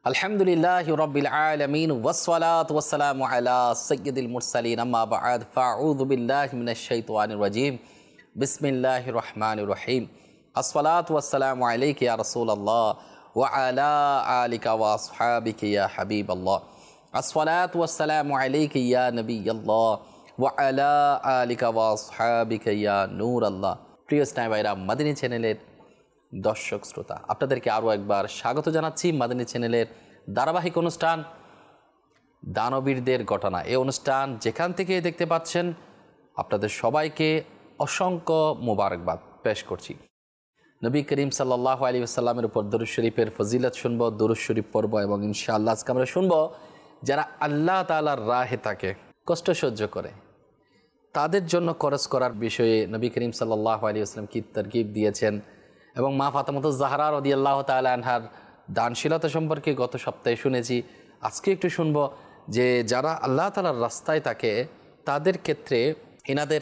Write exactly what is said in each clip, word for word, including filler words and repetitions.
আলহামদুলিল্লাহি রাব্বিল আলামিন ওয়াসসালাতু ওয়াসসালামু আলা সাইয়্যিদিল মুরসালিন আম্মা বা'দ ফাআউযু বিল্লাহি মিনাশ শাইতানির রাজীম বিসমিল্লাহির রহমানির রহিম আসসালাতু ওয়াসসালামু আলাইকা ইয়া রাসূলুল্লাহ ওয়া আলা আলিকা ওয়া আসহাবিকা ইয়া হাবিবাল্লাহ আসসালাতু ওয়াসসালামু আলাইকা ইয়া নবিয়াল্লাহ ওয়া আলা আলিকা ওয়া আসহাবিকা ইয়া নূরাল্লাহ। প্রিয় স্নেহ ভাইরা, মাদানী চ্যানেলের দর্শক শ্রোতা, আপনাদেরকে আরও একবার স্বাগত জানাচ্ছি মাদানী চ্যানেলের ধারাবাহিক অনুষ্ঠান দানবীরদের ঘটনা। এই অনুষ্ঠান যেখান থেকে দেখতে পাচ্ছেন, আপনাদের সবাইকে অসংখ্য মোবারকবাদ পেশ করছি। নবী করিম সাল্লাল্লাহু আলাইহি ওয়াসাল্লামের উপর দরুদ শরীফের ফজিলত শুনব, দরুদ শরীফ পড়ব এবং ইনশাআল্লাহ আজকে আমরা শুনব যারা আল্লাহ তাআলার রাহে থাকে, কষ্ট সহ্য করে, তাদের জন্য খরচ করার বিষয়ে নবী করিম সাল্লাল্লাহু আলাইহি ওয়াসাল্লাম কি তারগিব দিয়েছেন এবং মা ফাতেমা জাহরা রাদিয়াল্লাহু তাআলা আনহার দানশীলতা সম্পর্কে গত সপ্তাহে শুনেছি। আজকে একটু শুনব যে যারা আল্লাহ তাআলার রাস্তায় থাকে তাদের ক্ষেত্রে এনাদের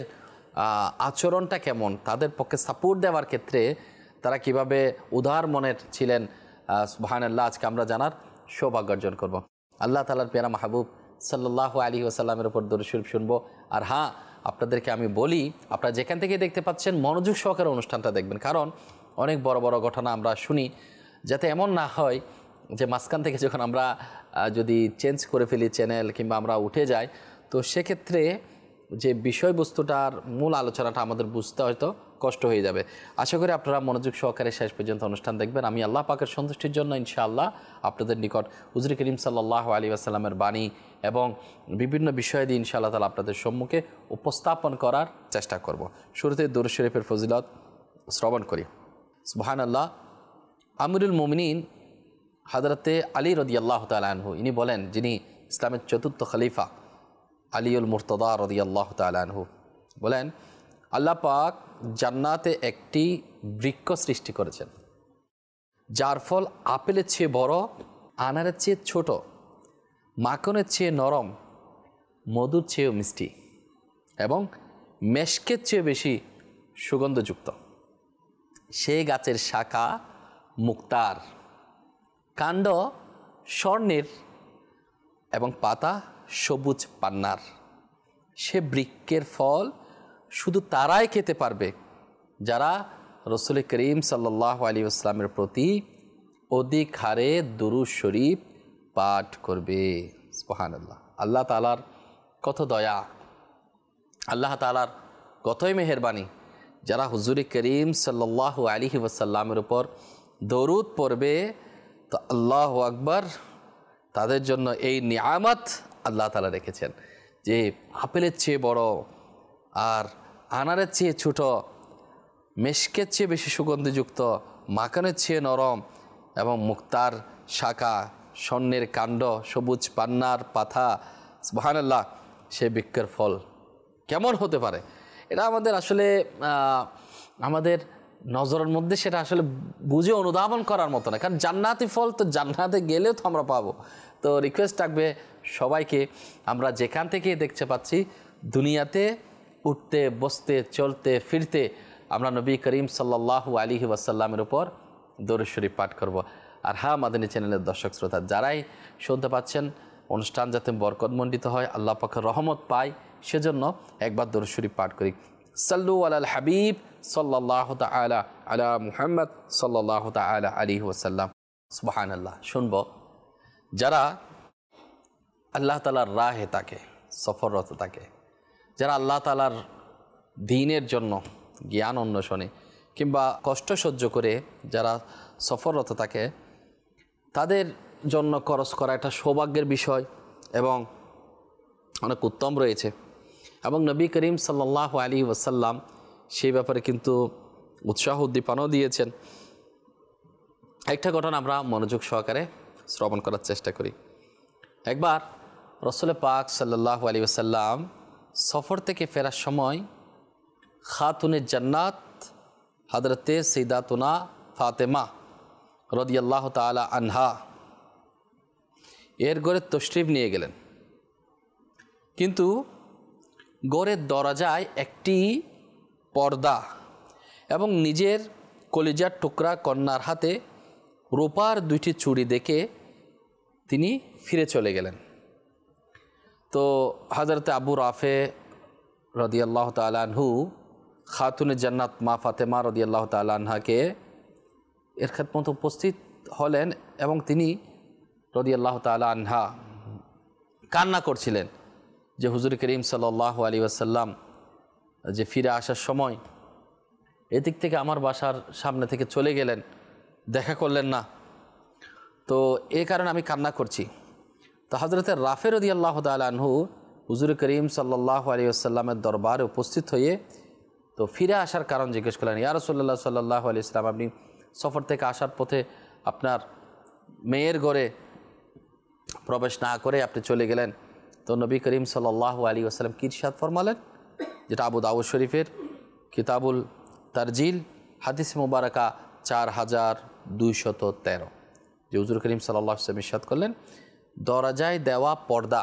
আচরণটা কেমন, তাদের পক্ষে সাপোর্ট দেওয়ার ক্ষেত্রে তারা কিভাবে উদার মনের ছিলেন। সুবহানাল্লাহ, আজকে আমরা জানার সৌভাগ্য অর্জন করব। আল্লাহ তাআলার প্যারা মাহবুব সাল্লাল্লাহু আলাইহি ওয়াসাল্লামের উপর দরুদ শরীফ শুনব। আর হ্যাঁ, আপনাদেরকে আমি বলি, আপনারা যেখান থেকে দেখতে পাচ্ছেন মনোযোগ সহকারে অনুষ্ঠানটা দেখবেন, কারণ অনেক বড় বড় ঘটনা আমরা শুনি, যাতে এমন না হয় যে মাঝখান থেকে যখন আমরা যদি চেঞ্জ করে ফেলি চ্যানেল কিংবা আমরা উঠে যাই, তো সেক্ষেত্রে যে বিষয়বস্তুটার মূল আলোচনাটা আমাদের বুঝতে হয়তো কষ্ট হয়ে যাবে। আশা করি আপনারা মনোযোগ সহকারে শেষ পর্যন্ত অনুষ্ঠান দেখবেন। আমি আল্লাহ পাকের সন্তুষ্টির জন্য ইনশাআল্লাহ আপনাদের নিকট হুজুর করিম সাল্লাল্লাহু আলাইহি ওয়াসাল্লামের বাণী এবং বিভিন্ন বিষয় দিয়ে ইনশাআল্লাহ তাআলা আপনাদের সম্মুখে উপস্থাপন করার চেষ্টা করব। শুরুতে দরুদ শরীফের ফজিলত শ্রবণ করি। সুবহানাল্লাহ, আমিরুল মুমিনিন হযরতে আলী রাদিয়াল্লাহু তাআলা আনহু, ইনি বলেন, যিনি ইসলামের চতুর্থ খলিফা আলীউল মুর্তদা রাদিয়াল্লাহু তাআলা আনহু, বলেন আল্লাহ পাক জান্নাতে একটি বৃক্ষ সৃষ্টি করেছেন, যার ফল আপেলের চেয়ে বড়, আনারের চেয়ে ছোট, মাখনের চেয়ে নরম, মধুর চেয়েও মিষ্টি এবং মেশকের চেয়ে বেশি সুগন্ধযুক্ত। সেই গাছের শাখা মুক্তার, কাণ্ড স্বর্ণের এবং পাতা সবুজ পান্নার। সে বৃক্ষের ফল শুধু তারাই খেতে পারবে যারা রাসূল করিম সাল্লাল্লাহু আলাইহি ওয়াসাল্লামের প্রতি অধিক হারে দুরূদ শরীফ পাঠ করবে। সুবহানাল্লাহ, আল্লাহ তাআলার কত দয়া, আল্লাহ তাআলার কতই মেহেরবানি। যারা হুজুর করিম সাল্লাল্লাহু আলাইহি ওয়াসাল্লামের উপর দরুদ পড়বে, তো আল্লাহু আকবার, তাদের জন্য এই নিয়ামত আল্লাহ তাআলা রেখেছেন যে আপেলের চেয়ে বড়, আর আনারের চেয়ে ছোট, মেশকের চেয়ে বেশি সুগন্ধিযুক্ত, মাখনের চেয়ে নরম এবং মুক্তার শাখা, স্বর্ণের কাণ্ড, সবুজ পান্নার পাতা। সুবহানাল্লাহ, সে বৃক্ষের ফল কেমন হতে পারে, এটা আমাদের আসলে আমাদের নজরের মধ্যে সেটা আসলে বুঝে অনুধাবন করার মতো না, কারণ জান্নাতি ফল তো জান্নাতে গেলেও তো আমরা পাবো। তো রিকোয়েস্ট থাকবে সবাইকে, আমরা যেখান থেকে দেখতে পাচ্ছি দুনিয়াতে উঠতে বসতে চলতে ফিরতে আমরা নবী করিম সাল্লাল্লাহু আলাইহি ওয়াসাল্লামের উপর দরুদ শরীফ পাঠ করব। আর হ্যাঁ, মাদানী চ্যানেলের দর্শক শ্রোতা যারাই শুনতে পাচ্ছেন, অনুষ্ঠান যাতে বরকতমণ্ডিত হয়, আল্লাহ পাকের রহমত পায়, সেজন্য একবার দরুদ শরীফ পাঠ করি। সাল্লু আলাল হাবিব সাল্লাল্লাহু তাআলা আলা মুহাম্মদ সাল্লাল্লাহু তাআলা আলাইহি ওয়াসাল্লাম। সুবহানাল্লাহ, শুনব যারা আল্লাহ তাআলার রাহে থাকে, সফররত থাকে, যারা আল্লাহ তাআলার দ্বীনের জন্য জ্ঞান অন্বেষণে কিংবা কষ্ট সহ্য করে যারা সফররত থাকে, তাদের জন্য খরচ করা একটা সৌভাগ্যের বিষয় এবং অনেক উত্তম রয়েছে। এবং নবী করিম সাল্লাল্লাহু আলাইহি ওয়াসাল্লাম সেই ব্যাপারে কিন্তু উৎসাহ উদ্দীপনাও দিয়েছেন। একটা ঘটনা আমরা মনোযোগ সহকারে শ্রবণ করার চেষ্টা করি। একবার রাসূল পাক সাল্লাল্লাহু আলাইহি ওয়াসাল্লাম সফর থেকে ফেরার সময় খাতুনে জান্নাত হযরতে সাইয়্যিদাতুনা ফাতেমা রাদিয়াল্লাহু তাআলা আনহা এর ঘরে তশরিফ নিয়ে গেলেন, কিন্তু ঘরের দরজায় একটি পর্দা এবং নিজের কলিজার টুকরা কন্যার হাতে রূপার দুইটি চুড়ি দেখে তিনি ফিরে চলে গেলেন। তো হযরত আবু রাফে রাদিয়াল্লাহু তাআলা আনহু খাতুনে জান্নাত মা ফাতেমা রাদিয়াল্লাহু তাআলা আনহাকে এর খেদমতে উপস্থিত হলেন এবং তিনি রাদিয়াল্লাহু তাআলা আনহা কান্না করছিলেন যে হুজুর করিম সাল্লাল্লাহু আলাইহি ওয়াসাল্লাম যে ফিরে আসার সময় এদিক থেকে আমার বাসার সামনে থেকে চলে গেলেন, দেখা করলেন না, তো এই কারণে আমি কান্না করছি। তো হযরত রাফে রাদিয়াল্লাহু তাআলা আনহু হুজুর করিম সাল্লাল্লাহু আলাইহি ওয়াসাল্লামের দরবারে উপস্থিত হয়ে তো ফিরে আসার কারণ জিজ্ঞেস করলেন। ইয়া রাসূলুল্লাহ সাল্লাল্লাহু আলাইহি ওয়াসাল্লাম, আপনি সফর থেকে আসার পথে আপনার মেয়ের ঘরে প্রবেশ না করে আপনি চলে গেলেন। তো নবী করিম সাল্লাল্লাহু আলাইহি ওয়াসাল্লাম কি ইরশাদ ফরমালেন, যেটা আবু দাউদ শরীফের কিতাবুল তারজিল হাদিস মুবারাকা চার হাজার দুইশত তেরো, যে হুজুর করিম সাল্লাল্লাহু আলাইহি ওয়াসাল্লাম ইরশাদ করলেন, দরজায় দেওয়া পর্দা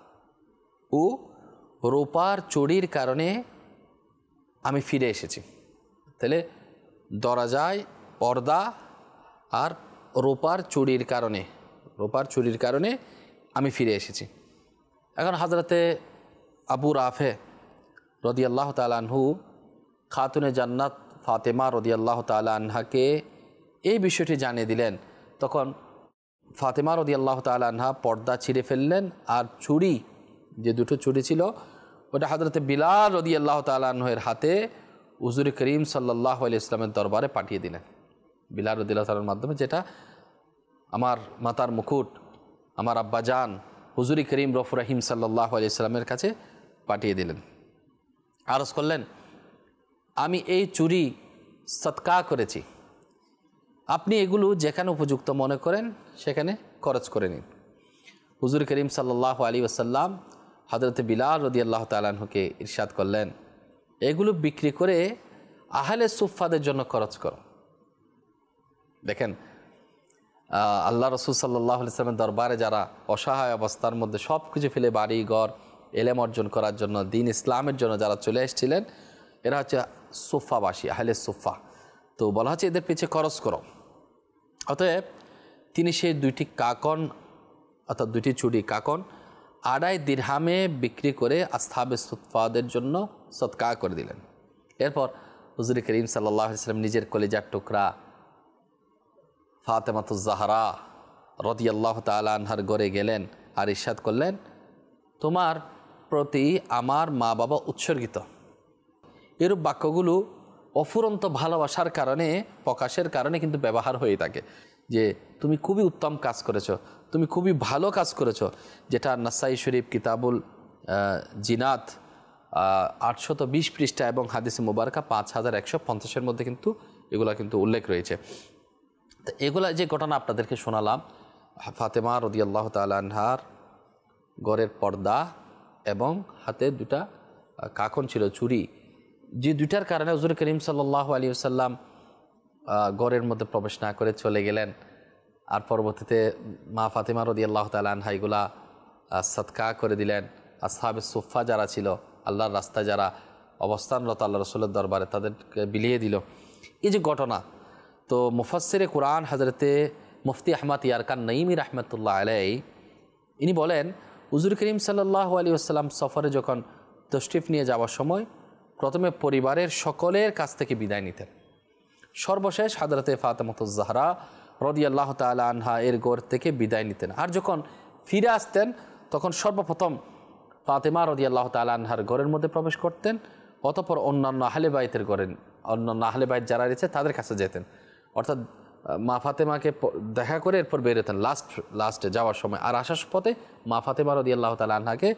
ও রূপার চুড়ির কারণে আমি ফিরে এসেছি। তাহলে দরজায় পর্দা আর রূপার চুড়ির কারণে রূপার চুড়ির কারণে আমি ফিরে এসেছি। এখন হযরতে আবু রাফে রাদিয়াল্লাহু তাআলা আনহু খাতুনে জান্নাত ফাতেমা রাদিয়াল্লাহু তাআলা আনহাকে এই বিষয়টি জানিয়ে দিলেন। তখন ফাতেমা রাদিয়াল্লাহু তাআলা আনহা পর্দা ছিঁড়ে ফেললেন আর চুড়ি, যে দুটো চুড়ি ছিল, ওটা হযরতে বিলাল রাদিয়াল্লাহু তাআলা আনহুর হাতে হুজুর করিম সাল্লাল্লাহু আলাইহি ওয়াসাল্লামের দরবারে পাঠিয়ে দিলেন। বিলাল রাদিয়াল্লাহু তাআলার মাধ্যমে, যেটা আমার মাতার মুকুট, আমার আব্বাজান হুজুর করিম রউফুর রহিম সাল্লাল্লাহু আলাইহি ওয়াসাল্লামের কাছে পাঠিয়ে দিলেন। আরজ করলেন, আমি এই চুড়ি সদকা করেছি, আপনি এগুলো যেখানে উপযুক্ত মনে করেন সেখানে খরচ করে নিন। হুজুর করিম সাল্লাল্লাহু আলাইহি ওয়াসাল্লাম হযরত বিলাল রাদিয়াল্লাহু তাআলা আনহুকে ইরশাদ করলেন, এগুলো বিক্রি করে আহলে সুফফাদের জন্য খরচ করো। দেখেন, আল্লাহ রাসূল সাল্লাল্লাহু আলাইহি ওয়াসাল্লামের দরবারে যারা অসহায় অবস্থার মধ্যে সব কিছু ফেলে বাড়ি ঘর এলেম অর্জন করার জন্য, দিন ইসলামের জন্য যারা চলে এসেছিলেন, এরা হচ্ছে সুফফাবাসী, আহলে সুফফা। তো বলা হচ্ছে এদের পিছিয়ে খরচ করো। অতএব তিনি সেই দুইটি কাকন অর্থাৎ দুইটি চুড়ি কাকন আড়াই দিরহামে বিক্রি করে আসহাবে সুফফাদের জন্য সদকা করে দিলেন। এরপর হুজুর করিম সাল্লাল্লাহু আলাইহি ওয়াসাল্লাম নিজের কলিজার টুকরা ফাতেমাতুজ জাহরা রাদিয়াল্লাহু তাআলা আনহার ঘরে গেলেন আর ইরশাদ করলেন, তোমার প্রতি আমার মা বাবা উৎসর্গিত। এরূপ বাক্যগুলো অফুরন্ত ভালোবাসার কারণে, প্রকাশের কারণে কিন্তু ব্যবহার হয়ে থাকে, যে তুমি খুবই উত্তম কাজ করেছো, তুমি খুবই ভালো কাজ করেছো, যেটা নাসাই শরীফ কিতাবুল জিনাত আটশত বিশ পৃষ্ঠা এবং হাদিসে মুবারকা পাঁচ হাজার একশো পঞ্চাশের মধ্যে কিন্তু এগুলা কিন্তু উল্লেখ রয়েছে। তো এগুলা যে ঘটনা আপনাদেরকে শোনালাম, ফাতেমা রাদিয়াল্লাহু তাআলা আনহার ঘরের পর্দা এবং হাতে দুটা কাকন ছিল, চুড়ি, যে দুইটার কারণে হুজুর করিম সাল্লাল্লাহু আলাইহি ওয়াসাল্লাম ঘরের মধ্যে প্রবেশ না করে চলে গেলেন। আর পরবর্তীতে মা ফাতেমা রাদিয়াল্লাহু তাআলা আনহা এগুলা সদকা করে দিলেন। আসহাবে সুফফা যারা ছিল, আল্লাহর রাস্তায় যারা অবস্থানরত আল্লাহ রাসূলের দরবারে, তাদেরকে বিলিয়ে দিল। এই যে ঘটনা, তো মুফাসসিরে কুরআন হযরতে মুফতি আহমদ ইয়ারকান নঈমি রাহমাতুল্লাহ আলাইহি ইনি বলেন, হুজুর করিম সাল্লাল্লাহু আলাইহি ওয়াসাল্লাম সফরে যখন তশরিফ নিয়ে যাওয়ার সময় প্রথমে পরিবারের সকলের কাছ থেকে বিদায় নিতেন। সর্বশেষ হযরতে ফাতেমাতুজ জাহরা রাদিয়াল্লাহু তাআলা আনহা এর ঘর থেকে বিদায় নিতেন। আর যখন ফিরে আসতেন তখন সর্বপ্রথম ফাতেমা রাদিয়াল্লাহু তাআলা আনহার ঘরের মধ্যে প্রবেশ করতেন, অতঃপর অন্যান্য আহলে বাইতের ঘরের অন্যান্য আহলে বাইত যারা রয়েছে তাদের কাছে যেতেন। অর্থাৎ মা ফাতেমাকে দেখা করে এরপর বেরোতেন লাস্ট লাস্টে যাওয়ার সময়, আর আসার পথে মা ফাতেমা রাদিয়াল্লাহু তাআলা আনহাকে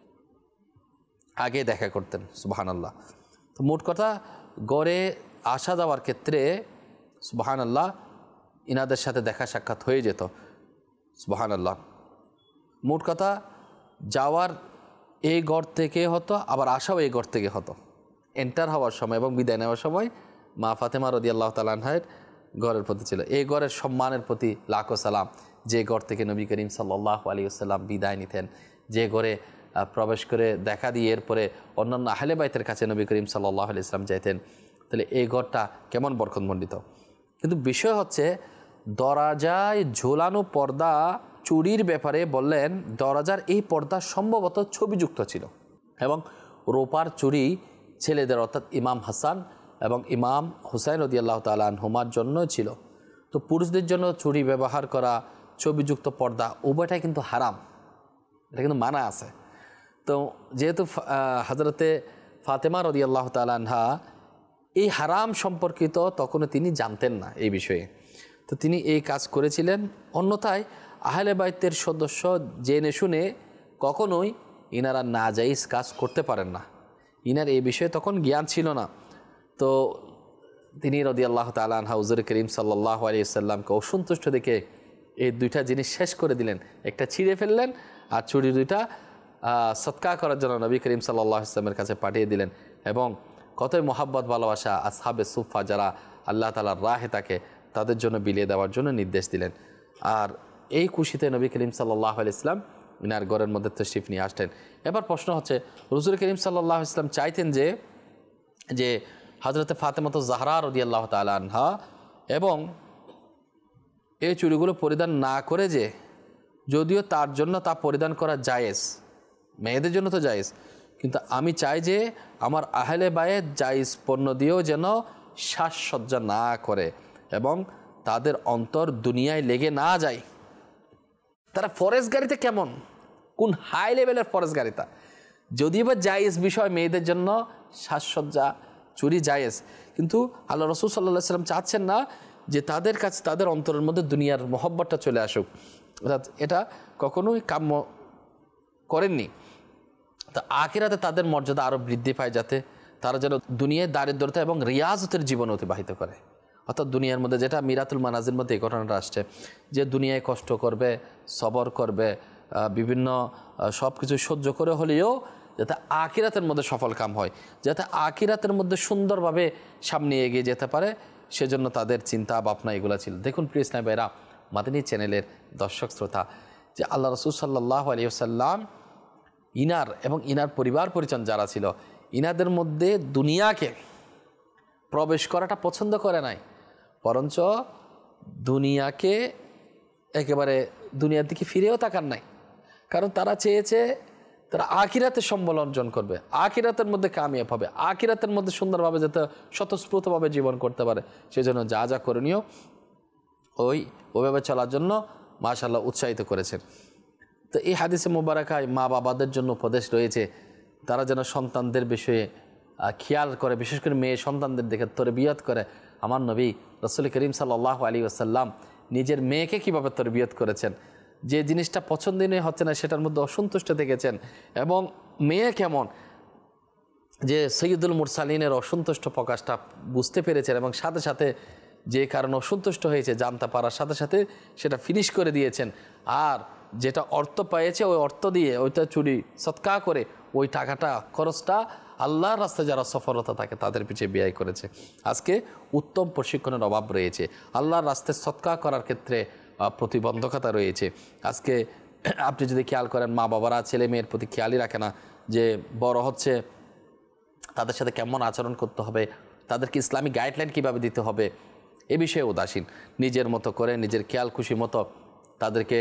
আগে দেখা করতেন। সুবহানাল্লাহ। তো মোট কথা, গড়ে আসা যাওয়ার ক্ষেত্রে সুবহানাল্লাহ ইনাদের সাথে দেখা সাক্ষাৎ হয়ে যেত। সুবহানাল্লাহ। মোট কথা, যাওয়ার এই ঘর থেকে হতো, আবার আসাও এই ঘর থেকে হতো। এন্টার হওয়ার সময় এবং বিদায় নেওয়ার সময় মা ফাতেমা রাদিয়াল্লাহু তাআলা আনহার ঘরের প্রতি ছিল। এই ঘরের সম্মানের প্রতি লাখো সালাম, যে ঘর থেকে নবী করিম সাল্লাল্লাহু আলাইহি ওয়াসাল্লাম বিদায় নিতেন, যে ঘরে প্রবেশ করে দেখা দিয়ে এরপরে অন্যান্য আহলে বাইতের কাছে নবী করিম সাল্লাল্লাহু আলাইহি ওয়াসাল্লাম যাইতেন। তাহলে এই ঘরটা কেমন বরকতমণ্ডিত। কিন্তু বিষয় হচ্ছে, দরজায় ঝোলানো পর্দা চুরির ব্যাপারে বললেন দরজার এই পর্দা সম্ভবত ছবিযুক্ত ছিল এবং রূপার চুরি ছেলেদের অর্থাৎ ইমাম হাসান এবং ইমাম হুসাইন রাদিয়াল্লাহু তাআলা আনহুমার জন্য ছিল। তো পুরুষদের জন্য চুরি ব্যবহার করা, ছবিযুক্ত পর্দা উভয়টাই কিন্তু হারাম, এটা কিন্তু মানা আছে। তো যেহেতু হযরতে ফাতেমা রাদিয়াল্লাহু তাআলা আনহা এই হারাম সম্পর্কিত তখনও তিনি জানতেন না এই বিষয়ে, তো তিনি এই কাজ করেছিলেন। অন্যথায় আহলে বাইতের সদস্য জেনে শুনে কখনোই ইনারা নাজাইজ কাজ করতে পারেন না, ইনার এই বিষয়ে তখন জ্ঞান ছিল না। তো তিনি রাদিয়াল্লাহু তাআলা আনহা হুজুর করিম সাল্লাল্লাহু আলাইহি ওয়াসাল্লামকে অসন্তুষ্ট দেখে এই দুইটা জিনিস শেষ করে দিলেন, একটা ছিঁড়ে ফেললেন আর চুরি দুইটা সদকা করার জন্য নবী করিম সাল্লাল্লাহু আলাইহি ওয়াসাল্লামের কাছে পাঠিয়ে দিলেন। এবং কতই মোহাব্বত ভালোবাসা আসহাবে সুফা যারা আল্লাহ তাআলার রাহে থাকে তাদের জন্য বিলিয়ে দেওয়ার জন্য নির্দেশ দিলেন। আর এই খুশিতে নবী করিম সাল্লাল্লাহু আলাইহি ওয়াসাল্লাম ইনার ঘরের মধ্যে তশরিফ নিয়ে আসতেন। এবার প্রশ্ন হচ্ছে, হুজুর করিম সাল্লাল্লাহু আলাইহি ওয়াসাল্লাম চাইতেন যে যে হযরতে ফাতেমা জাহরা রাদিয়াল্লাহু তাআলা আনহা এবং এই চুড়িগুলো পরিধান না করে, যে যদিও তার জন্য তা পরিধান করা জায়েজ, মেয়েদের জন্য তো জায়েজ, কিন্তু আমি চাই যে আমার আহলে বায়েত জায়েজ পণ্য দিয়েও যেন সাজসজ্জা না করে এবং তাদের অন্তর দুনিয়ায় লেগে না যায়। তারা ফরেজগারিতে কেমন, কোন হাই লেভেলের ফরেজগারিতা, যদিও বা জায়েজ বিষয় মেয়েদের জন্য সাজসজ্জা চুরি জায়েজ, কিন্তু আল্লাহ রাসূল সাল্লাল্লাহু আলাইহি ওয়াসাল্লাম চাচ্ছেন না যে তাদের কাছে তাদের অন্তরের মধ্যে দুনিয়ার মহব্বতটা চলে আসুক, অর্থাৎ এটা কখনোই কাম্য করেননি। তা আখিরাতে তাদের মর্যাদা আরও বৃদ্ধি পায়, যাতে তারা যেন দুনিয়ায় দারিদ্রতা এবং রিয়াজতের জীবন অতিবাহিত করে। অর্থাৎ দুনিয়ার মধ্যে যেটা মিরাতুল মানাজির মধ্যে এই ঘটনাটা আসছে, যে দুনিয়ায় কষ্ট করবে, সবর করবে, বিভিন্ন সব কিছু সহ্য করে হলেও যাতে আখিরাতের মধ্যে সফল কাম হয়, যাতে আখিরাতের মধ্যে সুন্দরভাবে সামনে এগিয়ে যেতে পারে, সেজন্য তাদের চিন্তা ভাবনা এগুলো ছিল। দেখুন প্রিয় ইসলামী ভাইরা, মাদানী চ্যানেলের দর্শক শ্রোতা, যে আল্লাহ রাসূল সাল্লাল্লাহু আলাইহি ওয়াসাল্লাম ইনার এবং ইনার পরিবার পরিজন যারা ছিল, ইনাদের মধ্যে দুনিয়াকে প্রবেশ করাটা পছন্দ করে নাই, বরঞ্চ দুনিয়াকে একেবারে দুনিয়ার দিকে ফিরেও তাকান নাই। কারণ তারা চেয়েছে তারা আখিরাতে সম্বল অর্জন করবে, আখিরাতের মধ্যে কামিয়াব হবে, আখিরাতের মধ্যে সুন্দরভাবে যাতে স্বতঃস্ফূর্তভাবে জীবন করতে পারে, সেজন্য যা যা করণীয় ওই ওইভাবে চলার জন্য মাশাআল্লাহ উৎসাহিত করেছেন। তো এই হাদিসে মুবারাকায় মা বাবাদের জন্য উপদেশ রয়েছে, তারা যেন সন্তানদের বিষয়ে খেয়াল করে, বিশেষ করে মেয়ে সন্তানদের দেখে তরবিয়ত করে। আমার নবী রাসূল করিম সাল্লাল্লাহু আলাইহি ওয়াসাল্লাম নিজের মেয়েকে কীভাবে তরবিয়ত করেছেন, যে জিনিসটা পছন্দনীয় হচ্ছে না সেটার মধ্যে অসন্তুষ্ট দেখেছেন, এবং মেয়ে কেমন যে সৈয়দুল মুরসালিনের অসন্তুষ্ট প্রকাশটা বুঝতে পেরেছেন এবং সাথে সাথে যে কারণে অসন্তুষ্ট হয়েছে জানতে পারার সাথে সাথে সেটা ফিনিশ করে দিয়েছেন। আর যেটা অর্থ পেয়েছে ওই অর্থ দিয়ে ওইটা চুরি সৎকা করে ওই টাকাটা খরচটা আল্লাহর রাস্তায় যারা সফলতা থাকে তাদের পিছিয়ে ব্যয় করেছে। আজকে উত্তম প্রশিক্ষণের অভাব রয়েছে, আল্লাহর রাস্তায় সৎকা করার ক্ষেত্রে প্রতিবন্ধকতা রয়েছে। আজকে আপনি যদি খেয়াল করেন, মা বাবারা ছেলে মেয়ের প্রতি খেয়ালই রাখে না যে বড় হচ্ছে তাদের সাথে কেমন আচরণ করতে হবে, তাদেরকে ইসলামিক গাইডলাইন কীভাবে দিতে হবে এ বিষয়ে উদাসীন, নিজের মতো করে নিজের খেয়াল খুশি মতো তাদেরকে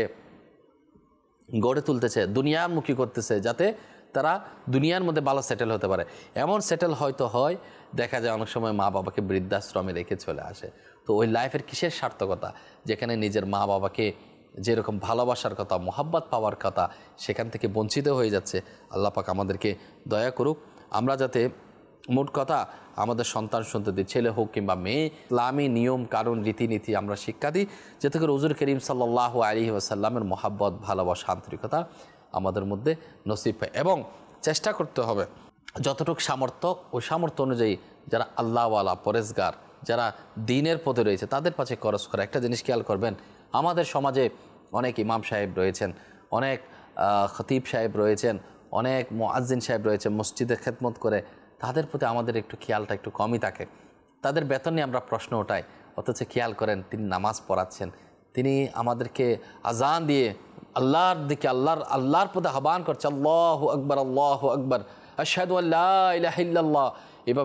গড়ে তুলতেছে, দুনিয়ামুখী করতেছে, যাতে তারা দুনিয়ার মধ্যে ভালো সেটেল হতে পারে। এমন সেটেল হয়তো হয়, দেখা যায় অনেক সময় মা বাবাকে বৃদ্ধাশ্রমে রেখে চলে আসে। তো ওই লাইফের কিসের সার্থকতা, যেখানে নিজের মা বাবাকে যেরকম ভালোবাসার কথা, মোহাব্বত পাওয়ার কথা, সেখান থেকে বঞ্চিত হয়ে যাচ্ছে। আল্লাহ পাক আমাদেরকে দয়া করুক, আমরা যাতে মোট কথা আমাদের সন্তান সন্ততি ছেলে হোক কিংবা মেয়ে ইসলামী নিয়ম কানুন রীতিনীতি আমরা শিক্ষা দিই, যাতে করে হুজুর করিম সাল্লাল্লাহু আলাইহি ওয়াসাল্লামের মোহাব্বত ভালোবাসা আন্তরিকতা আমাদের মধ্যে নসিব হয়। এবং চেষ্টা করতে হবে যতটুকু সামর্থ্য ওই সামর্থ্য অনুযায়ী যারা আল্লাহওয়ালা পরেজগার যারা দ্বীনের পথে রয়েছে তাদের পাশে খরচ করা। একটা জিনিস খেয়াল করবেন, আমাদের সমাজে অনেক ইমাম সাহেব রয়েছেন, অনেক খতিব সাহেব রয়েছেন, অনেক মুয়াজ্জিন সাহেব রয়েছে, মসজিদে খেদমত করে, তাদের প্রতি আমাদের একটু খেয়ালটা একটু কমই থাকে। তাদের বেতন নিয়ে আমরা প্রশ্ন ওঠাই, অথচ খেয়াল করেন তিনি নামাজ পড়াচ্ছেন, তিনি আমাদেরকে আজান দিয়ে আল্লাহর দিকে আল্লাহর আল্লাহর পথে আহ্বান করছে, আল্লাহু আকবার আল্লাহু আকবার আশহাদু আল্লা ইলাহা ইল্লাল্লাহ, এভাবে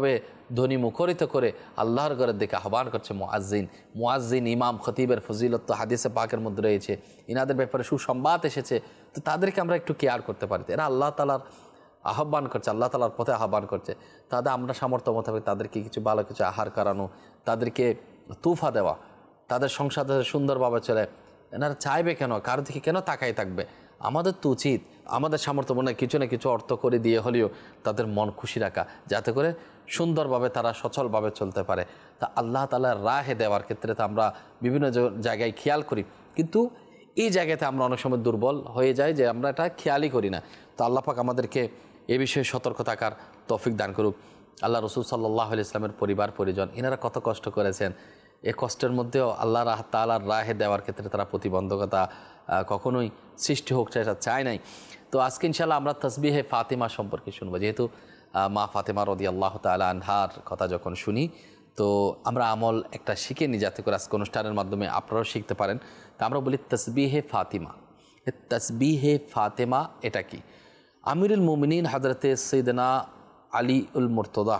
ধ্বনি মুখরিত করে আল্লাহর ঘরের দিকে আহ্বান করছে মুয়াজ্জিন। মুয়াজ্জিন ইমাম খতিবের ফজিলত তো হাদিসে পাকের মধ্যে রয়েছে, ইনাদের ব্যাপারে সুসংবাদ এসেছে, তো তাদেরকে আমরা একটু কেয়ার করতে পারি। এরা আল্লাহ তাআলার আহ্বান করছে, আল্লাহ তাআলার পথে আহ্বান করছে, তাদের আমরা সামর্থ্য মোতাবেক তাদেরকে কিছু ভালো কিছু আহার করানো, তাদেরকে তুফা দেওয়া, তাদের সংসারে সুন্দরভাবে চলে। এনারা চাইবে কেন, কারো দিকে কেন তাকাই থাকবে? আমাদের তো উচিত আমাদের সামর্থ্য মনে কিছু না কিছু অর্থ করে দিয়ে হলেও তাদের মন খুশি রাখা, যাতে করে সুন্দরভাবে তারা সচলভাবে চলতে পারে। তা আল্লাহ তাআলার রাহে দেওয়ার ক্ষেত্রে তো আমরা বিভিন্ন জায়গায় খেয়াল করি, কিন্তু এই জায়গাতে আমরা অনেক সময় দুর্বল হয়ে যাই যে আমরা এটা খেয়ালই করি না। তো আল্লাহ পাক আমাদেরকে এ বিষয়ে সতর্ক থাকার তৌফিক দান করুক। আল্লাহ রসুল সাল্লাল্লাহু আলাইহি ওয়াসাল্লামের পরিবার পরিজন এনারা কত কষ্ট করেছেন, এ কষ্টের মধ্যেও আল্লাহ রাহ তাআলার রাহে দেওয়ার ক্ষেত্রে তারা প্রতিবন্ধকতা কখনোই সৃষ্টি হোক সেটা চায় নাই। তো আজকে ইনশাআল্লাহ আমরা তাসবিহে ফাতিমা সম্পর্কে শুনবো। যেহেতু মা ফাতিমা রাদিয়াল্লাহু তাআলা আনহার কথা যখন শুনি, তো আমরা আমল একটা শিখে নিই, যাতে করে আজকে অনুষ্ঠানের মাধ্যমে আপনারাও শিখতে পারেন। তা আমরা বলি তাসবিহে ফাতিমা। তাসবিহে ফাতিমা এটা কি? আমিরুল মুমিনিন হযরতে সৈয়দনা আলী উল মুর্তদা,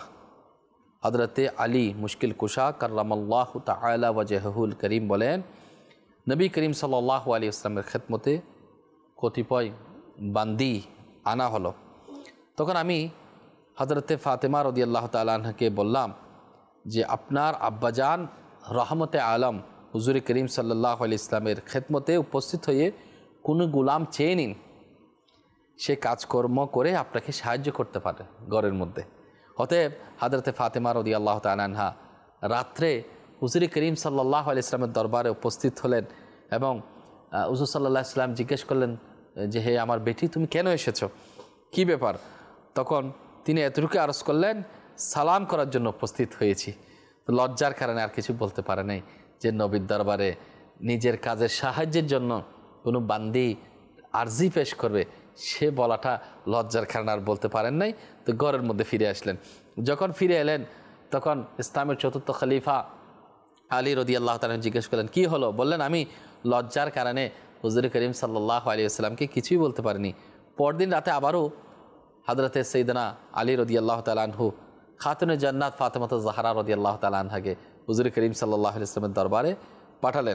হযরতে আলী মুশকিল কুশা কাররামাল্লাহু তাআলা ওয়াজহুল করিম বলেন, নবী করিম সাল্লাল্লাহু আলাইহি ওয়াসাল্লামের খেদমতে কতিপয় বান্দি আনা হলো। তখন আমি হযরতে ফাতেমা রাদিয়াল্লাহু তাআলা আনহাকে বললাম যে আপনার আব্বাজান রহমতে আলম হুজুর করিম সাল্লাল্লাহু আলাইহি ওয়াসাল্লামের খেদমতে উপস্থিত হয়ে কোনো গোলাম চেয়ে নিন, সে কাজকর্ম করে আপনাকে সাহায্য করতে পারে ঘরের মধ্যে। অতএব হযরতে ফাতেমা রাদিয়াল্লাহু তাআলা আনহা রাত্রে হুজুর করিম সাল্লাল্লাহু আলাইহি ওয়াসাল্লামের দরবারে উপস্থিত হলেন এবং হুজুর সাল্লাল্লাহু আলাইহি ওয়াসাল্লাম জিজ্ঞেস করলেন যে হে আমার বেটি, তুমি কেন এসেছো, কি ব্যাপার? তখন তিনি এতটুকু আরজ করলেন, সালাম করার জন্য উপস্থিত হয়েছি। তো লজ্জার কারণে আর কিছু বলতে পারে নাই যে নবীর দরবারে নিজের কাজের সাহায্যের জন্য কোনো বান্দি আরজি পেশ করবে, সে বলাটা লজ্জার কারণে আর বলতে পারেন নাই। তো ঘরের মধ্যে ফিরে আসলেন। যখন ফিরে এলেন তখন ইসলামের চতুর্থ খলিফা আলী রাদিয়াল্লাহু তাআলা জিজ্ঞেস করলেন কি হলো? বললেন আমি লজ্জার কারণে হুজুর করিম সাল্লাল্লাহু আলাইহি ওয়াসাল্লামকে কিছুই বলতে পারিনি। পরদিন রাতে আবারও হযরতে সাইয়েদনা আলী রাদিয়াল্লাহু তাআলা আনহু খাতুনে জান্নাত ফাতেমা জাহরা রাদিয়াল্লাহু তাআলা আনহাকে হুজুর করিম সাল্লাল্লাহু আলাইহি ওয়াসাল্লামের দরবারে পাঠালেন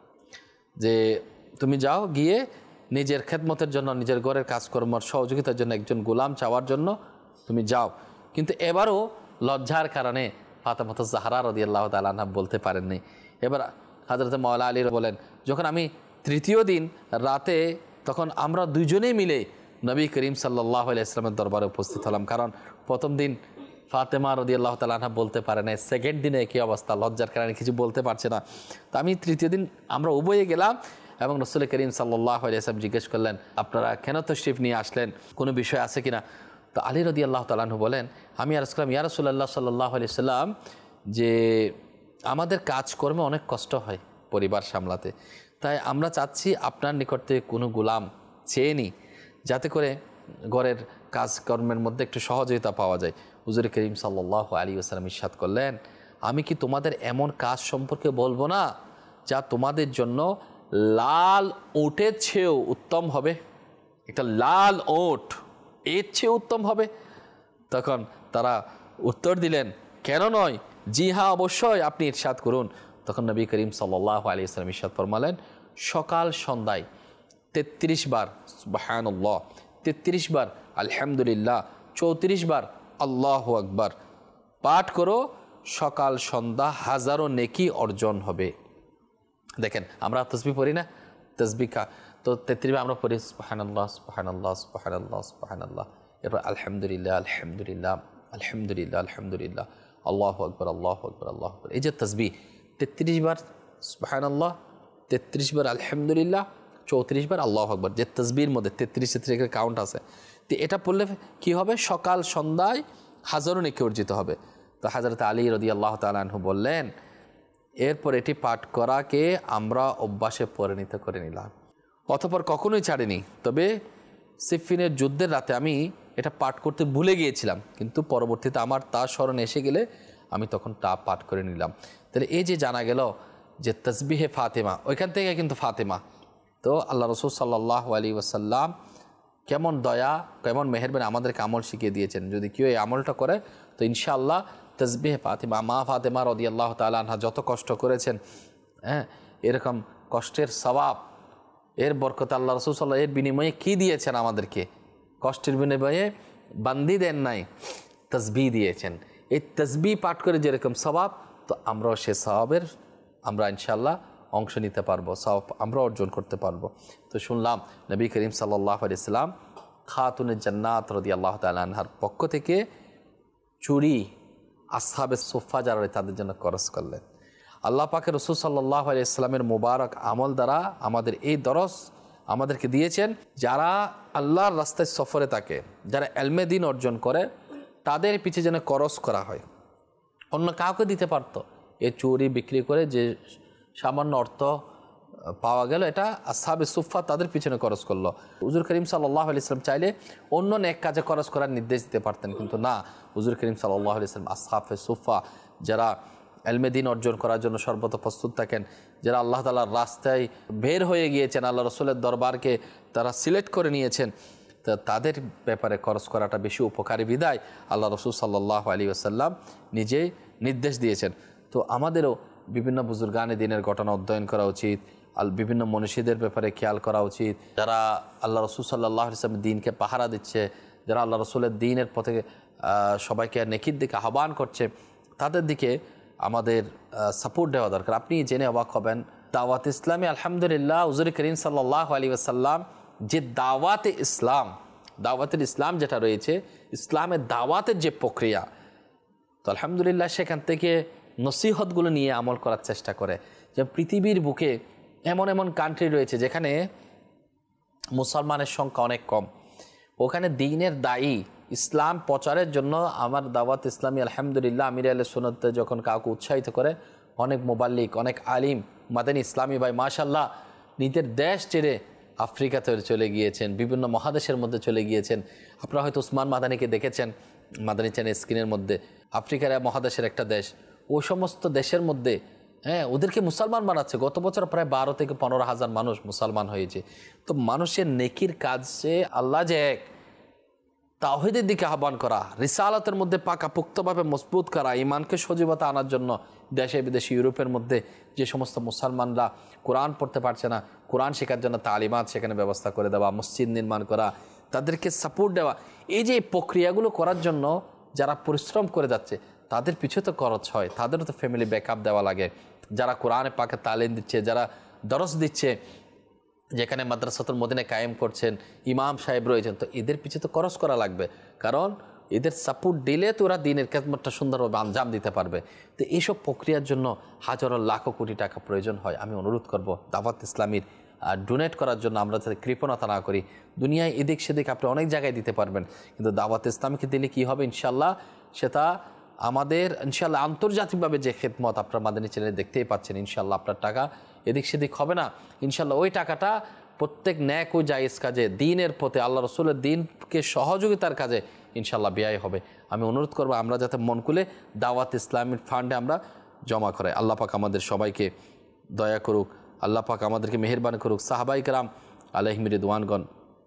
যে তুমি যাও, গিয়ে নিজের খেদমতের জন্য, নিজের ঘরের কাজকর্মের সহযোগিতার জন্য একজন গোলাম চাওয়ার জন্য তুমি যাও। কিন্তু এবারও লজ্জার কারণে ফাতেমা জাহরা রাদিয়াল্লাহু তাআলা আনহা বলতে পারেননি। এবার হযরত মাওলা আলী বলেন, যখন আমি তৃতীয় দিন রাতে, তখন আমরা দুইজনেই মিলে নবী করিম সাল্লাল্লাহু আলাইহি ওয়াসাল্লামের দরবারে উপস্থিত হলাম। কারণ প্রথম দিন ফাতেমা রাদিয়াল্লাহু তাআলা আনহা বলতে পারে না, সেকেন্ড দিনে একই অবস্থা, লজ্জার কারণে কিছু বলতে পারছে না। তো আমি তৃতীয় দিন আমরা উভয়ে গেলাম এবং রাসূল করিম সাল্লাল্লাহু আলাইহি ওয়াসাল্লাম জিজ্ঞেস করলেন আপনারা কেন তশরিফ নিয়ে আসলেন, কোনো বিষয় আছে কিনা? তো আলী রাদিয়াল্লাহু তাআলা আনহু বলেন, আমি আরজ করলাম ইয়া রাসূলুল্লাহ সাল্লাল্লাহু আলাইহি ওয়াসাল্লাম, যে আমাদের কাজকর্মে অনেক কষ্ট হয় পরিবার সামলাতে, তাই আমরা চাচ্ছি আপনার নিকট থেকে কোনো গোলাম চেয়ে নিই, যাতে করে ঘরের কাজকর্মের মধ্যে একটু সহযোগিতা পাওয়া যায়। হুজুর করিম সাল্লাল্লাহু আলাইহি ওয়াসাল্লাম ইরশাদ করলেন, আমি কি তোমাদের এমন কাজ সম্পর্কে বলবো না যা তোমাদের জন্য লাল ওটের চেয়েও উত্তম হবে? একটা লাল ওট এর চেয়ে উত্তম হবে? তখন তারা উত্তর দিলেন, কেন নয়, জি হ্যাঁ অবশ্যই, আপনি ইরশাদ করুন। তখন নবী করিম সাল্লাল্লাহু আলাইহি ওয়াসাল্লাম ইরশাদ ফরমালেন, সকাল সন্ধ্যায় তেত্রিশ বার সুবহানাল্লাহ, তেত্রিশ বার আলহামদুলিল্লাহ, চৌত্রিশ বার আল্লাহু আকবার পাঠ করো, সকাল সন্ধ্যা হাজারো নেকি অর্জন হবে। দেখেন আমরা তাসবিহ পড়ি না, তাসবিহ তো তেত্রিশ বার আমরা পড়ি সুবহানাল্লাহ সুবহানাল্লাহ সুবহানাল্লাহ সুবহানাল্লাহ, এরপর আলহামদুলিল্লাহ আলহামদুলিল্লাহ আলহামদুলিল্লাহ আলহামদুলিল্লাহ, আল্লাহু আকবার আল্লাহু আকবার আল্লাহু আকবার। এই যে তাসবিহ তেত্রিশ বার সুবহানাল্লাহ, তেত্রিশ বার আলহামদুলিল্লাহ, চৌত্রিশ বার আল্লাহু আকবার, যে তাসবিহর মধ্যে তেত্রিশ তেত্রিশ কাউন্ট আছে। তো এটা পড়লে কি হবে? সকাল সন্ধ্যায় হাজারো নেকি অর্জিত হবে। তো হযরত আলী রাদিয়াল্লাহু তাআলা আনহু বললেন, এরপর এটি পাঠ করাকে আমরা অভ্যাসে পরিণত করে নিলাম, অতঃপর কখনোই ছাড়িনি। তবে সিফিনের যুদ্ধের রাতে আমি এটা পাঠ করতে ভুলে গিয়েছিলাম, কিন্তু পরবর্তীতে আমার তা স্মরণে এসে গেলে আমি তখন তা পাঠ করে নিলাম। তাহলে এই যে জানা গেল যে তাসবিহে ফাতেমা, ওইখান থেকে কিন্তু ফাতেমা। তো আল্লাহ রাসূল সাল্লাল্লাহু আলাইহি ওয়াসাল্লাম কেমন দয়া, কেমন মেহেরবানি আমাদেরকে আমল শিখিয়ে দিয়েছেন। যদি কেউ এই আমলটা করে তো ইনশাআল্লাহ তসবিহ ফাতেমা, মা ফাতেমা রাদিয়াল্লাহু তাআলা আনহা যত কষ্ট করেছেন, হ্যাঁ, এরকম কষ্টের সওয়াব, এর বরকতে আল্লাহ রাসূল সাল্লাল্লাহু আলাইহি ওয়াসাল্লাম এর বিনিময়ে কী দিয়েছেন আমাদেরকে? কষ্টের বিনিময়ে বান্দি দেন নাই, তসবিহ দিয়েছেন। এই তসবিহ পাঠ করে যেরকম সওয়াব, তো আমরাও সে সওয়াবের আমরা ইনশাআল্লাহ অংশ নিতে পারবো, সওয়াব আমরা অর্জন করতে পারবো। তো শুনলাম নবী করিম সাল্লাল্লাহু আলাইহি ওয়াসাল্লাম খাতুনে জান্নাত রাদিয়াল্লাহু তাআলা আনহার পক্ষ থেকে চুরি আসহাবে সুফা যারা তাদের জন্য খরচ করলেন। আল্লাহ পাকের রাসূল সাল্লাল্লাহু আলাইহি ওয়াসাল্লামের মোবারক আমল দ্বারা আমাদের এই দরস আমাদেরকে দিয়েছেন, যারা আল্লাহর রাস্তায় সফরে থাকে, যারা এলমে দ্বীন অর্জন করে, তাদের পিছে যেন খরচ করা হয়। অন্য কাউকে দিতে পারত, এই চুরি বিক্রি করে যে সামান্য অর্থ পাওয়া গেল, এটা আসহাবে সুফা তাদের পিছনে খরচ করলো। হুজুর করিম সাল্লাল্লাহু আলাইহি ওয়াসাল্লাম চাইলে অন্য নেক কাজে খরচ করার নির্দেশ দিতে পারতেন, কিন্তু না, হুজুর করিম সাল্লাল্লাহু আলাইহি ওয়াসাল্লাম আসহাবে সুফা যারা এলমে দ্বীন অর্জন করার জন্য সর্বদা প্রস্তুত থাকেন, যারা আল্লাহ তাআলার রাস্তায় বের হয়ে গিয়েছেন, আল্লাহ রসুলের দরবারকে তারা সিলেক্ট করে নিয়েছেন, তো তাদের ব্যাপারে খরচ করাটা বেশি উপকারী বিদায় আল্লাহ রসুল সাল্লাল্লাহু আলাইহি ওয়াসাল্লাম নিজেই নির্দেশ দিয়েছেন। তো আমাদেরও বিভিন্ন বুজুর্গানে দ্বীনের ঘটনা অধ্যয়ন করা উচিত, আল বিভিন্ন মনীষীদের ব্যাপারে খেয়াল করা উচিত, যারা আল্লাহ রসুল সাল্লাল্লাহু আলাইহি ওয়াসাল্লামের দ্বীনকে পাহারা দিচ্ছে, যারা আল্লাহ রসুলের দ্বীনের পথে সবাইকে নেকির দিকে আহ্বান করছে, তাদের দিকে আমাদের সাপোর্ট দেওয়া দরকার। আপনি জেনে অবাক হবেন, দাওয়াত ইসলামী আলহামদুলিল্লাহ হুজুর করিম সাল্লাল্লাহু আলাইহি ওয়াসাল্লাম যে দাওয়াতে ইসলাম, দাওয়াতের ইসলাম যেটা রয়েছে, ইসলামের দাওয়াতের যে প্রক্রিয়া, তো আলহামদুলিল্লাহ সেখান থেকে নসিহতগুলো নিয়ে আমল করার চেষ্টা করে। যে পৃথিবীর বুকে এমন এমন কান্ট্রি রয়েছে যেখানে মুসলমানের সংখ্যা অনেক কম, ওখানে দ্বীনের দায়ী ইসলাম প্রচারের জন্য আমার দাওয়াত ইসলামী আলহামদুলিল্লাহ আমির আহলে সুন্নাত যখন কাউকে উৎসাহিত করে, অনেক মুবাল্লিক, অনেক আলিম মাদানী ইসলামী ভাই মাশাআল্লাহ নিজের দেশ ছেড়ে আফ্রিকাতে চলে গিয়েছেন, বিভিন্ন মহাদেশের মধ্যে চলে গিয়েছেন। আপনারা হয়তো উসমান মাদানীকে দেখেছেন মাদানী চ্যানেল স্ক্রিনের মধ্যে। আফ্রিকার মহাদেশের একটা দেশ, ওই সমস্ত দেশের মধ্যে হ্যাঁ ওদেরকে মুসলমান বানাচ্ছে। গত বছর প্রায় বারো থেকে পনেরো হাজার মানুষ মুসলমান হয়েছে। তো মানুষের নেকির কাজে আল্লাহ যে এক, তাওহীদের দিকে আহ্বান করা, রিসালাতের মধ্যে পাকাপোক্তভাবে মজবুত করা, ইমানকে সজীবতা আনার জন্য দেশে বিদেশে ইউরোপের মধ্যে যে সমস্ত মুসলমানরা কোরআন পড়তে পারছে না, কোরআন শেখার জন্য তালিমাত সেখানে ব্যবস্থা করে দেওয়া, মসজিদ নির্মাণ করা, তাদেরকে সাপোর্ট দেওয়া, এই যে প্রক্রিয়াগুলো করার জন্য যারা পরিশ্রম করে যাচ্ছে তাদের পিছু তো খরচ হয়, তাদেরও তো ফ্যামিলি ব্যাকআপ দেওয়া লাগে। যারা কোরআনে পাকে তালিম দিচ্ছে, যারা দরস দিচ্ছে, যেখানে মাদ্রাসাতুল মদিনা কায়েম করছেন, ইমাম সাহেব রয়েছেন, তো এদের পিছনে তো খরচ করা লাগবে, কারণ এদের সাপোর্ট দিলে তো ওরা দিনের খেদমতটা সুন্দরভাবে আঞ্জাম দিতে পারবে। তো এইসব প্রক্রিয়ার জন্য হাজারো লাখো কোটি টাকা প্রয়োজন হয়। আমি অনুরোধ করব দাওয়াত ইসলামীর ডোনেট করার জন্য আমরা যাতে কৃপণতা না করি। দুনিয়ায় এদিক সেদিক আপনি অনেক জায়গায় দিতে পারবেন, কিন্তু দাওয়াত ইসলামীকে দিলে কি হবে ইনশাল্লাহ, সেটা আমাদের ইনশাল্লাহ আন্তর্জাতিকভাবে যে খেদমত আপনার মাদানী চ্যানেলে দেখতেই পাচ্ছেন, ইনশাল্লাহ আপনার টাকা এদিক সেদিক হবে না। ইনশাল্লাহ ওই টাকাটা প্রত্যেক ন্যাক ও জায়েজ কাজে, দ্বীনের পথে, আল্লাহ রসুলের দ্বীনকে সহযোগিতার কাজে ইনশাল্লাহ ব্যয় হবে। আমি অনুরোধ করবো আমরা যাতে মন খুলে দাওয়াত ইসলামের ফান্ডে আমরা জমা করাই। আল্লাহ পাক আমাদের সবাইকে দয়া করুক, আল্লাহ পাক আমাদেরকে মেহেরবান করুক। সাহাবাই কেরাম আলাইহিম রিদওয়ানগণ,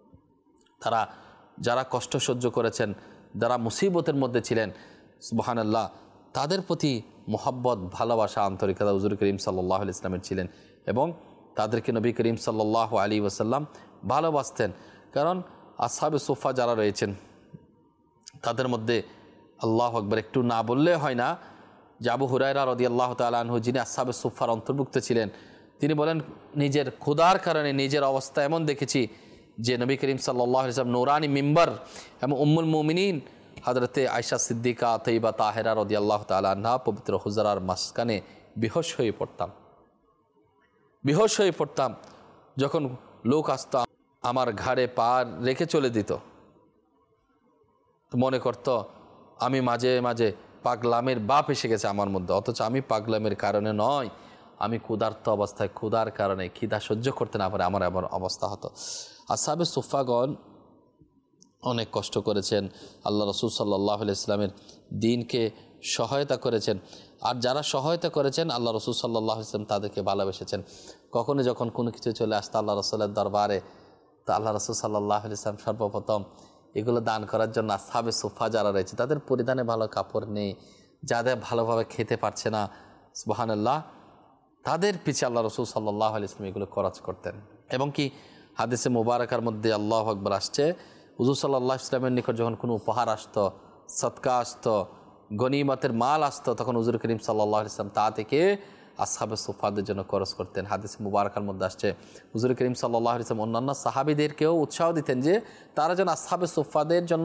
তারা যারা কষ্ট সহ্য করেছেন, যারা মুসিবতের মধ্যে ছিলেন, সুবহানাল্লাহ, তাদের প্রতি মোহাব্বত, ভালোবাসা, আন্তরিকতা হুজুর করিম সাল্লাল্লাহু আলাইহি ওয়াসাল্লামের ছিলেন, এবং তাদেরকে নবী করিম সাল্লাল্লাহু আলাইহি ওয়াসাল্লাম ভালোবাসতেন। কারণ আসহাবে সুফা যারা রয়েছেন তাদের মধ্যে আল্লাহু আকবার একটু না বললে হয় না যে আবু হুরায়রা রাদিয়াল্লাহু তাআলা আনহু, যিনি আসহাবে সুফার অন্তর্ভুক্ত ছিলেন, তিনি বলেন নিজের ক্ষুধার কারণে নিজের অবস্থা এমন দেখেছি যে নবী করিম সাল্লাল্লাহু আলাইহি ওয়াসাল্লাম নূরানি মিম্বার এবং উম্মুল মুমিনিন হযরতে আয়েশা সিদ্দিকা তৈবা তাহেরা রাদিয়াল্লাহু তাআলা আনহা পবিত্র হুজরার মাসকানে বেহুশ হয়ে পড়তাম বেহুশ হয়ে পড়তাম যখন লোক আসতো আমার ঘাড়ে পা রেখে চলে দিত, মনে করত আমি মাঝে মাঝে পাগলামের বাপ এসে গেছে আমার মধ্যে, অথচ আমি পাগলামের কারণে নয়, আমি ক্ষুধার্ত অবস্থায় ক্ষুধার কারণে খিদা সহ্য করতে না পারে আমার এমন অবস্থা হতো। আসহাবে সুফাগণ অনেক কষ্ট করেছেন, আল্লাহ রসুল সাল্লাল্লাহু আলাইহি ওয়াসাল্লামের দ্বীনকে সহায়তা করেছেন, আর যারা সহায়তা করেছেন আল্লাহ রসুল সাল্লাল্লাহু আলাইহি ওয়াসাল্লাম তাদেরকে ভালোবেসেছেন। কখনো যখন কোনো কিছু চলে আসতো আল্লাহ রসুলের দরবারে, তো আল্লাহ রসুল সাল্লাল্লাহু আলাইহি ওয়াসাল্লাম সর্বপ্রথম এগুলো দান করার জন্য আসহাবে সুফা যারা রয়েছে, তাদের পরিধানে ভালো কাপড় নেই, যাদের ভালোভাবে খেতে পারছে না, সুবহানাল্লাহ, তাদের পিছে আল্লাহ রসুল সাল্লাল্লাহু আলাইহি ওয়াসাল্লাম এগুলো খরচ করতেন। এবং কি হাদিসে মুবারাকার মধ্যে আল্লাহু আকবার আসছে, হুজুর সাল্লাল্লাহু আলাইহি ওয়াসাল্লামের নিকট যখন কোনো উপহার আসতো, সদকা আসতো, গনিমতের মাল আসতো, তখন হুজুর করিম সাল্লাল্লাহু আলাইহি ওয়াসাল্লাম তা থেকে আসহাবে সুফফাদের জন্য খরচ করতেন। হাদিসে মুবারাকার মধ্যে আসছে হুজুর করিম সাল্লাল্লাহু আলাইহি ওয়াসাল্লাম অন্যান্য সাহাবীদেরকেও উৎসাহ দিতেন যে তারা যেন আসহাবে সুফফাদের জন্য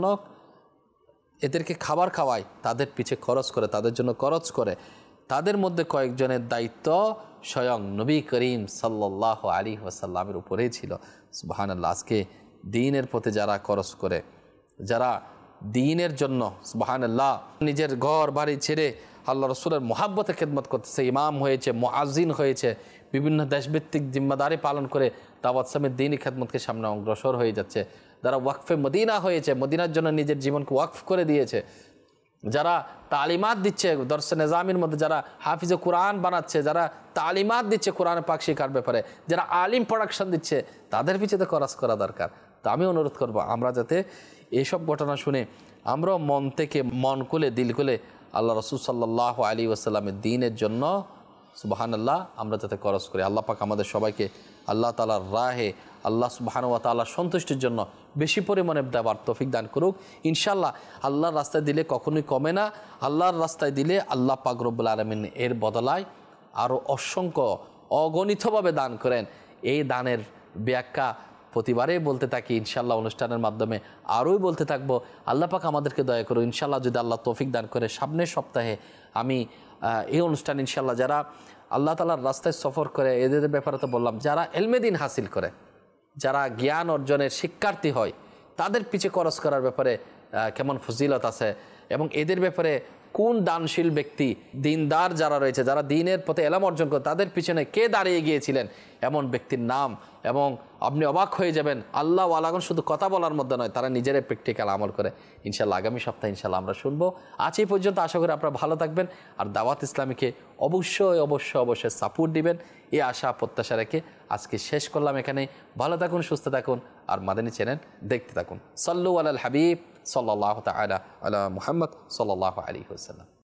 এদেরকে খাবার খাওয়ায়, তাদের পিছে খরচ করে, তাদের জন্য খরচ করে। তাদের মধ্যে কয়েকজনের দায়িত্ব স্বয়ং নবী করিম সাল্লাল্লাহু আলাইহি ওয়াসাল্লামের উপরেই ছিল। সুবহানাল্লাহ, আজকে দ্বীনের পথে যারা খরচ করে, যারা দ্বীনের জন্য সুবহানাল্লাহ নিজের ঘর বাড়ি ছেড়ে আল্লাহ রসুলের মহাব্বতে খেদমত করতেছে, ইমাম হয়েছে, মুআজ্জিন হয়েছে, বিভিন্ন দেশভিত্তিক জিম্মাদারি পালন করে দাওয়াত ইসলামের দ্বীনি খেদমতকে সামনে অগ্রসর হয়ে যাচ্ছে, যারা ওয়াকফে মদিনা হয়েছে, মদিনার জন্য নিজের জীবনকে ওয়াকফ করে দিয়েছে, যারা তালিমাত দিচ্ছে দর্শে নিজামের মধ্যে, যারা হাফিজে কোরআন বানাচ্ছে, যারা তালিমাত দিচ্ছে কোরআন পাক শেখার ব্যাপারে, যারা আলিম প্রোডাকশন দিচ্ছে, তাদের পিছনে খরচ করা দরকার। তো আমি অনুরোধ করব আমরা যাতে এইসব ঘটনা শুনে আমরাও মন থেকে, মন খুলে, দিল খুলে আল্লাহ রসুল সাল্লাল্লাহু আলাইহি ওয়াসাল্লামের দ্বীনের জন্য সুবহানাল্লাহ আমরা যাতে খরচ করি। আল্লাহ পাক আমাদের সবাইকে আল্লাহ তাআলার রাহে, আল্লাহ সুবহানাহু ওয়া তাআলার সন্তুষ্টির জন্য বেশি পরিমাণে দেওয়ার তৌফিক দান করুক। ইনশাআল্লাহ আল্লাহর রাস্তায় দিলে কখনোই কমে না, আল্লাহর রাস্তায় দিলে আল্লাহ পাক রব্বুল আলামিন এর বদলায় আরও অসংখ্য অগণিতভাবে দান করেন। এই দানের ব্যাখ্যা প্রতিবারেই বলতে থাকি, ইনশাআল্লাহ অনুষ্ঠানের মাধ্যমে আরোই বলতে থাকবো। আল্লাহ পাক আমাদেরকে দয়া করুন। ইনশাআল্লাহ যদি আল্লাহ তৌফিক দান করে সামনের সপ্তাহে আমি এই অনুষ্ঠান ইনশাআল্লাহ যারা আল্লাহ তাআলার রাস্তায় সফর করে, এদের ব্যাপারে তো বললাম, যারা এলমে দ্বীন হাসিল করে, যারা জ্ঞান অর্জনের শিক্ষার্থী হয়, তাদের পিছে খরচ করার ব্যাপারে কেমন ফজিলত আছে এবং এদের ব্যাপারে কোন দানশীল ব্যক্তি, দিনদার যারা রয়েছে, যারা দ্বীনের পথে এলম অর্জন করে, তাদের পিছনে কে দাঁড়িয়ে গিয়েছিলেন, এমন ব্যক্তির নাম, এবং আপনি অবাক হয়ে যাবেন। আল্লাহ ওয়ালাগুন শুধু কথা বলার মধ্যে নয়, তারা নিজেরাই প্র্যাকটিক্যাল আমল করে। ইনশাআল্লাহ আগামী সপ্তাহে ইনশাআল্লাহ আমরা শুনবো। আজ এই পর্যন্ত, আশা করি আপনারা ভালো থাকবেন আর দাওয়াত ইসলামীকে অবশ্যই অবশ্যই অবশ্যই সাপোর্ট দিবেন, এই আশা প্রত্যাশা রেখে আজকে শেষ করলাম এখানেই। ভালো থাকুন, সুস্থ থাকুন আর মাদানী চ্যানেল দেখতে থাকুন। সাল্লু আলাল হাবিব সাল্লাল্লাহু তাআলা আলা মুহাম্মদ সাল্লাল্লাহু আলাইহি ওয়াসাল্লাম।